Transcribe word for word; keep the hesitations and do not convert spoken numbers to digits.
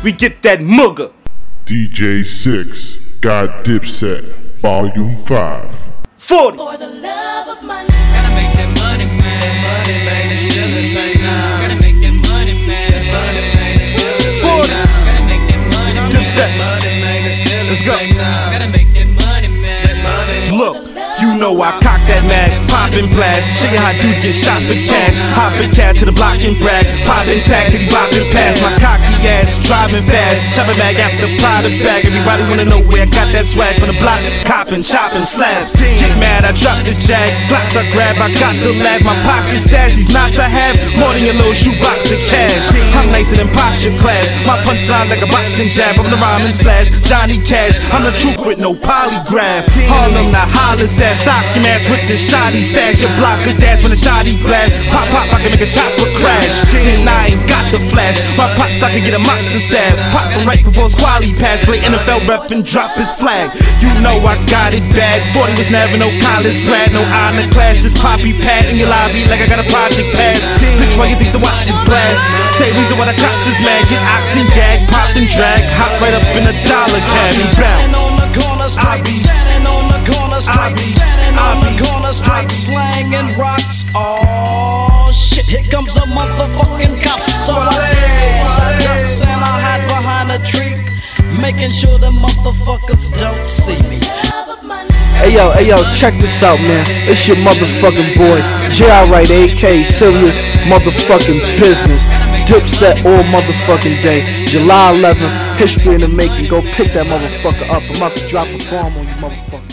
we get that mugger. D J six got Dipset, Volume five. forty. For the love of money. Gotta make that money, man. Money, man, it's still the same now. Gotta make that money, man. Money, man, it's still the same now. Gotta make that money, man. Dipset. Money, man, it's still the Let's go. same now. Gotta make that money, man. Look, you know I cock that mag, poppin' blast. Show you how dudes get shot for cash. Hoppin' cat to the block and brag. Poppin' tag till he boppin' past. My cocky ass, driving fast. Choppin' mag after Prada bag. Everybody wanna know where I got that swag from the block. Coppin', choppin', slabs. Get mad, I drop this jag. Blocks I grab, I got the lag. My pocket stash, these knots I have. More than your little shoebox of cash. I'm nicer than posture class. My punchline like a boxing jab. I'm the rhyming slash. Johnny Cash. I'm the truth with no polygraph. Harlem, not hollers at. Stock your ass with this shoddy stash. Your block could dash when the shoddy blast. Pop, pop, I can make a chopper crash. And I ain't got the flash. My pops, I can get a mop to stab. Pop him right before squally pass. Play N F L rep and drop his flag. You know I got it bad. forty was never no college grad. No honor class, just poppy pad in your lobby like I got a project pass. Bitch, why you think the watch is glass? Say reason why the cops is mad. Get oxed and gag, popped and drag. Hop right up in a dollar cash and bounce. On the corner, strike, standing on the corner, strike, standing on the corner, strike, slanging rocks. Oh shit, here comes a motherfucking cop. So I dash, I ducks and I hide behind a tree, making sure the motherfuckers don't see me. Hey yo, hey yo, check this out, man. It's your motherfucking boy, J I Wright, A K Serious motherfucking business. Dipset all motherfucking day. July eleventh, history in the making. Go pick that motherfucker up. I'm about to drop a bomb on you motherfucker.